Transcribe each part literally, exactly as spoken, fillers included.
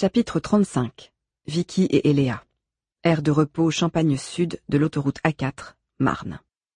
Chapitre trente-cinq. Vicky et Eléa. Aire de repos Champagne Sud de l'autoroute A quatre, Marne.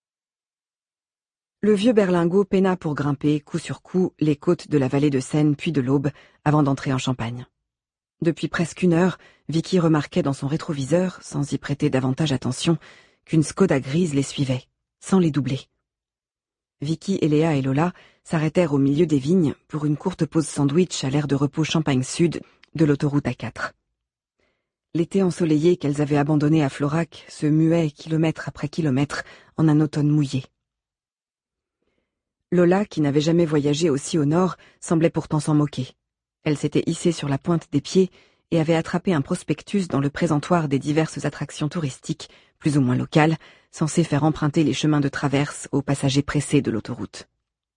Le vieux berlingot peina pour grimper, coup sur coup, les côtes de la vallée de Seine puis de l'Aube, avant d'entrer en Champagne. Depuis presque une heure, Vicky remarquait dans son rétroviseur, sans y prêter davantage attention, qu'une Skoda grise les suivait, sans les doubler. Vicky, Eléa et Lola s'arrêtèrent au milieu des vignes pour une courte pause sandwich à l'aire de repos Champagne Sud de l'autoroute A quatre. L'été ensoleillé qu'elles avaient abandonné à Florac se muait kilomètre après kilomètre en un automne mouillé. Lola, qui n'avait jamais voyagé aussi au nord, semblait pourtant s'en moquer. Elle s'était hissée sur la pointe des pieds et avait attrapé un prospectus dans le présentoir des diverses attractions touristiques, plus ou moins locales, censées faire emprunter les chemins de traverse aux passagers pressés de l'autoroute.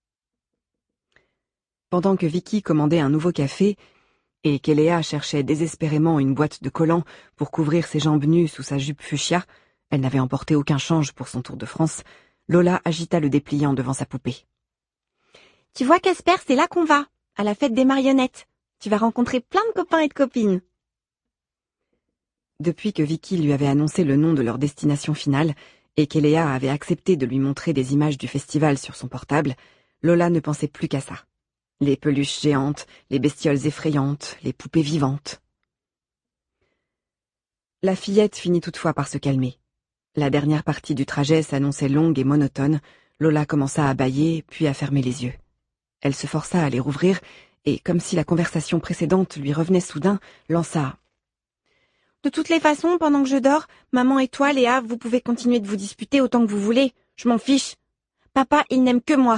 Pendant que Vicky commandait un nouveau café et qu'Eléa cherchait désespérément une boîte de collants pour couvrir ses jambes nues sous sa jupe fuchsia, elle n'avait emporté aucun change pour son tour de France, Lola agita le dépliant devant sa poupée. « Tu vois, Casper, c'est là qu'on va, à la fête des marionnettes. Tu vas rencontrer plein de copains et de copines. » Depuis que Vicky lui avait annoncé le nom de leur destination finale et qu'Eléa avait accepté de lui montrer des images du festival sur son portable, Lola ne pensait plus qu'à ça. Les peluches géantes, les bestioles effrayantes, les poupées vivantes. La fillette finit toutefois par se calmer. La dernière partie du trajet s'annonçait longue et monotone. Lola commença à bâiller, puis à fermer les yeux. Elle se força à les rouvrir et, comme si la conversation précédente lui revenait soudain, lança « De toutes les façons, pendant que je dors, maman et toi, Léa, vous pouvez continuer de vous disputer autant que vous voulez. Je m'en fiche. Papa, il n'aime que moi. »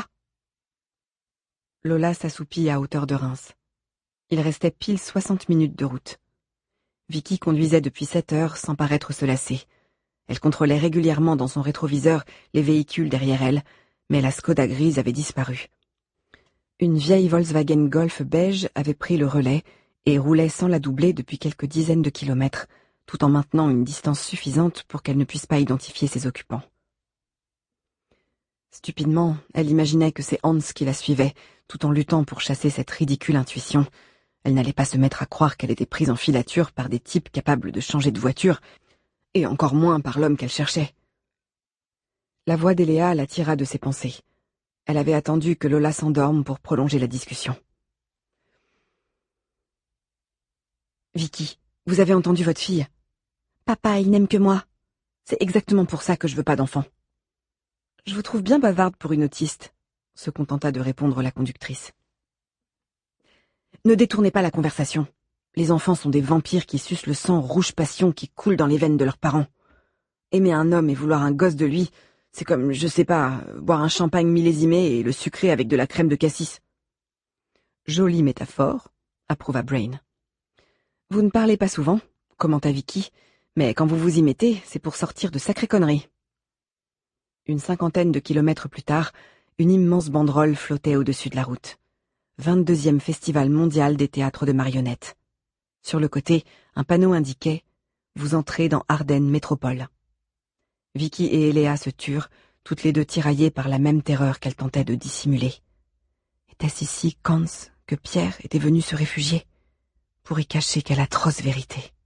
Lola s'assoupit à hauteur de Reims. Il restait pile soixante minutes de route. Vicky conduisait depuis sept heures sans paraître se lasser. Elle contrôlait régulièrement dans son rétroviseur les véhicules derrière elle, mais la Skoda grise avait disparu. Une vieille Volkswagen Golf beige avait pris le relais et roulait sans la doubler depuis quelques dizaines de kilomètres, tout en maintenant une distance suffisante pour qu'elle ne puisse pas identifier ses occupants. Stupidement, elle imaginait que c'est Hans qui la suivait, tout en luttant pour chasser cette ridicule intuition. Elle n'allait pas se mettre à croire qu'elle était prise en filature par des types capables de changer de voiture, et encore moins par l'homme qu'elle cherchait. La voix d'Eléa la tira de ses pensées. Elle avait attendu que Lola s'endorme pour prolonger la discussion. « Vicky, vous avez entendu votre fille ? Papa, il n'aime que moi. C'est exactement pour ça que je veux pas d'enfant. » « Je vous trouve bien bavarde pour une autiste, » se contenta de répondre la conductrice. « Ne détournez pas la conversation. Les enfants sont des vampires qui sucent le sang rouge passion qui coule dans les veines de leurs parents. Aimer un homme et vouloir un gosse de lui, c'est comme, je sais pas, boire un champagne millésimé et le sucrer avec de la crème de cassis. » « Jolie métaphore, » approuva Brain. « Vous ne parlez pas souvent, » commenta Vicky, « mais quand vous vous y mettez, c'est pour sortir de sacrées conneries. » Une cinquantaine de kilomètres plus tard, une immense banderole flottait au-dessus de la route. vingt-deuxième Festival mondial des théâtres de marionnettes. Sur le côté, un panneau indiquait « Vous entrez dans Ardennes Métropole ». Vicky et Eléa se turent, toutes les deux tiraillées par la même terreur qu'elles tentaient de dissimuler. Était-ce ici qu'Hans, que Pierre était venu se réfugier, pour y cacher quelle atroce vérité?